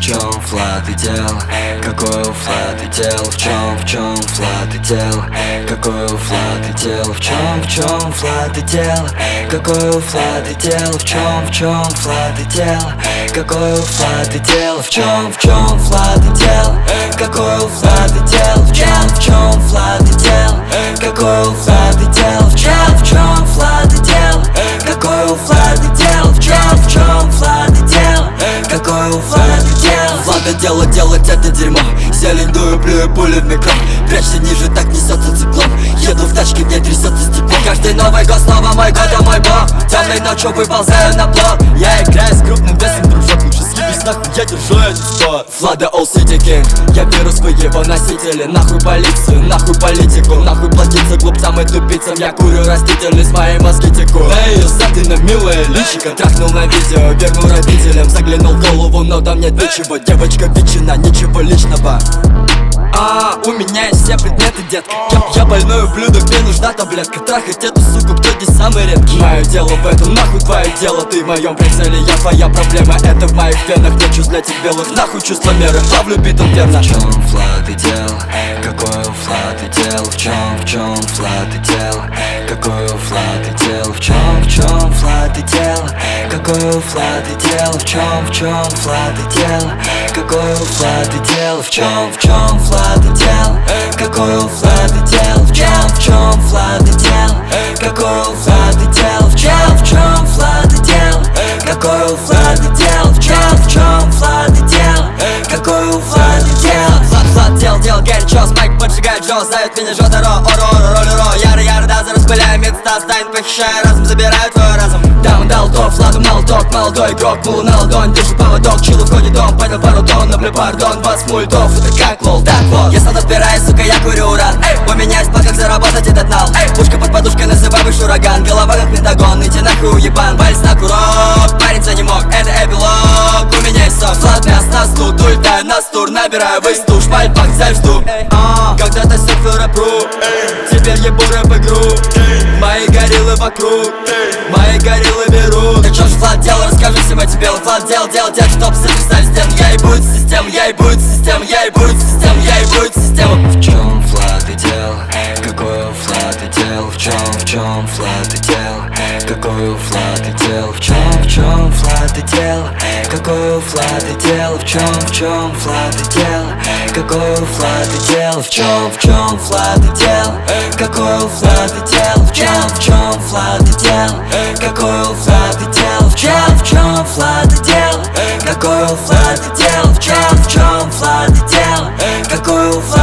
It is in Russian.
чем флат летел? Какой флат летел? В чем флат летел? Какой флат летел? В чем флат летел? Какой флат летел? В чем флат летел? Какой флат летел? В чем флат летел? Какой флат летел? В чем флат летел? Какой флат летел? В чем флат летел? Какой флат летел? В чем флат летел? Какой флат летел? Влада делать это дерьмо. Зелень дую, плюю пули в микро. Прячься ниже, так несется циклон. Еду в тачке, мне трясется стекло. Каждый Новый год снова мой год, а мой бог. Темной ночью выползаю на блок. Я играю с крупным весом, дружок. Лучше съебись нахуй, я держу этот спот. Влада All City King, я вирус, вы его носители. Нахуй полицию, нахуй политику. Нахуй платиться глупцам и тупицам. Я курю растительность, мои мозги текут. На ее саты на милое личико. Трахнул на видео, вернул родителям. Заглянул в голову, но там нет ничего. Девочка ветчина, ничего личного. У меня есть все предметы, детка. Я больной ублюдок, мне нужна таблетка. Трахать эту суку, кто здесь самый редкий? Мое дело в этом, нахуй твое дело. Ты в моем прицеле, я твоя проблема. Это в моих венах, нет чувств для тех белых. Нахуй чувство меры, ловлю битом верно. В чем флат летел? Какой флат летел? В чем флат летел? Какой флат летел? В чем флат летел? Какой флат летел? В чем флат летел? Какой флат летел? В чем флат летел? Какой флат летел? В чем флат летел? Какой флат летел? В чем флат летел? Какой флат летел? В чем флат летел? Какой флат летел? Флат дел горячо, спайк поджигает Джо. Зовет меня Жотаро, оро, яро, даза. Распыляю места, станет похищая разум. Забираю твой разум. Дам дал топ, Владу молоток. Молодой игрок, пул на ладонь. Держу поводок, чилу в ходе дом. Понял пару тонн, наблю пардон. 20 мультов, это как лол, так вот. Я солдат отбираю, сука, я курю уран. У меня есть план, как заработать этот нал. Пушка под подушкой, называй ураган. Голова как Пентагон, иди нахуй уебан. Вальс на курок, париться не мог, это эпилог. У меня есть сок, флат мяс на стул. Улетаю на стур, набираю выступ. Шпальпак, цель жду. Когда-то серфил рэп-ру, теперь ебу рэп-игру. Мои гориллы вокруг, мои гориллы берут. Ты чё ж флат делал, расскажи всем эти белый. Флат делал, дед, стоп, сотрясали стен. Я ебу эту систему, я ебу эту систему, я ебу эту систему, я ебу эту систему. В чем флат летел? Какой флат летел? В чем флат летел? Какой флат летел? В чем флат летел? Какой флат летел? В чем флат летел? Какой флат летел? В чем флат летел? Какой флат летел? В чем флат летел? Какой флат летел? В чем флат летел? Какой флат летел? В чем флат летел? Какой флат